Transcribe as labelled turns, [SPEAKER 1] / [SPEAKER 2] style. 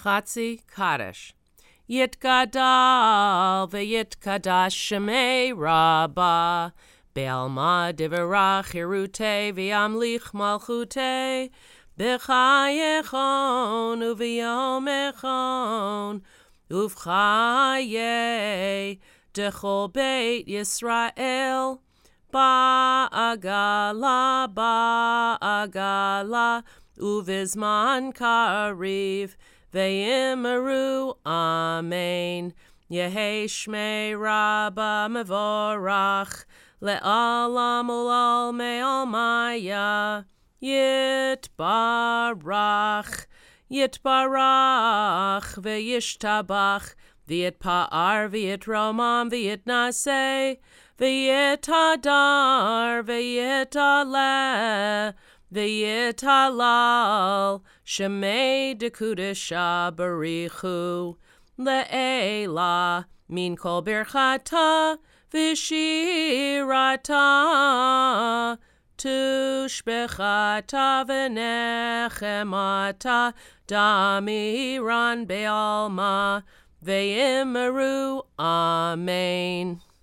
[SPEAKER 1] Chatzi Kaddish. Yitgadal v'yitkadash shemei Rabbah, Be'alma divarach hirute v'yamlich malchute, B'chayechon uv'yomechon, uv'chaye dechol beit Yisrael, ba'agala, uvizman kariv, ve'yimeru amen. Yehei shmei Rabbah mevorach, le'alam ulal me'almaya, yitbarach, ve'yishtabach, v'yitpa'ar, v'yitromam, v'yitnaseh, v'yitadar, v'yitaleh, v'yitalal, shemei dekudesha barichu, le'ela, min kol birchata, v'shirata, tushbechata v'nechemata, damiran be'alma, ve'yimeru amen.